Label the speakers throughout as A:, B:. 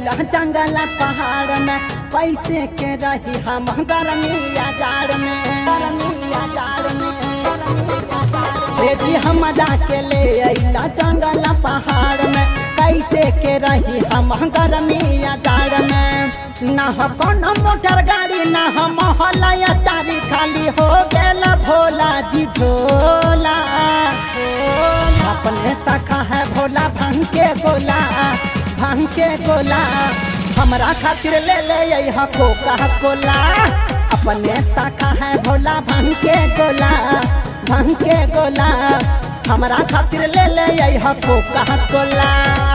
A: अइला जंगल पहाड़ में कैसे के रही हम गर्मिया जाड़ में गर्मिया जाड़ में बेटी हम के ले अइला जंगल पहाड़ में कैसे के रही हम गर्मिया जाड़ में ना हो कोनो मोटर गाड़ी ना हो मोहल्ला या तारी खाली हो गेल भोला जी झोला अपने तका है भोला भांग के गोला भांग के गोला हमरा खातिर ले ले यहाँ कोका कोला अपने तका है भोला भांग के गोला भांग के गोला हमरा खातिर ले ले यहाँ कोका कोला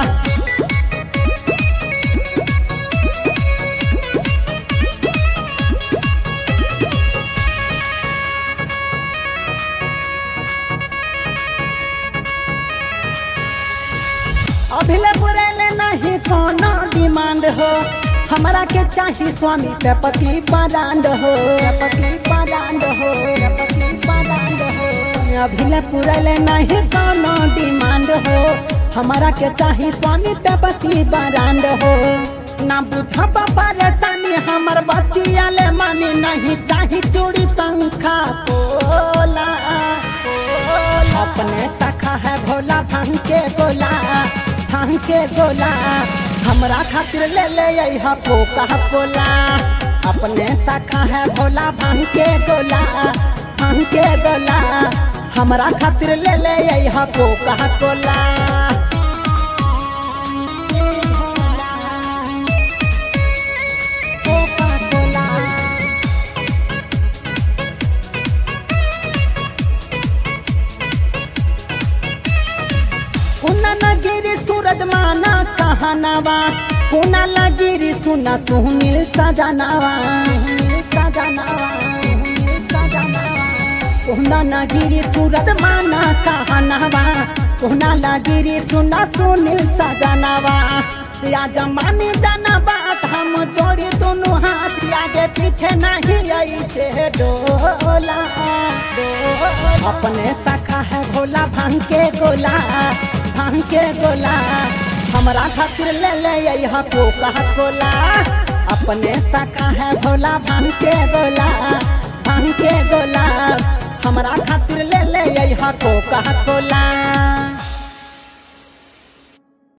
A: अभिले पुरेले नहीं कोनो डिमांड हो हमरा के चाहिए स्वामी पे पति परांड हो पति परांड हो पति परांड हो अभिले पुरेले नहीं कोनो डिमांड हो हमरा के चाहिए स्वामी पे पति परांड हो ना बुझब परेशानी हमर बतिया ले मानी नहीं चाहिए चूड़ी शंखा पोला अपने तका है भोला भांग के गोला भांग के गोला हमरा खातिर ले ले यहाँ कोका कोला अपने तका है भोला भांग के गोला भांग के गोला हमरा खातिर ले ले यहाँ कोका कोला गिरी सूरज माना कहनावा कुना लगिरी सुना सुनील सजनावा सजनावा कुना लगिरी सूरज माना कहनावा कुना लगिरी सुना सुनील सजनावा या जमानी जाना बात हम जोड़ी दोनों हाथ आगे पीछे नहीं ऐसे डोला अपने तका है भोला भांग के गोला भांग के गोला हमरा खातिर ले ले यहाँ कोका कोला अपने तका है भोला भांग के गोला भांग के गोला हमरा खातिर ले ले यहाँ कोका कोला।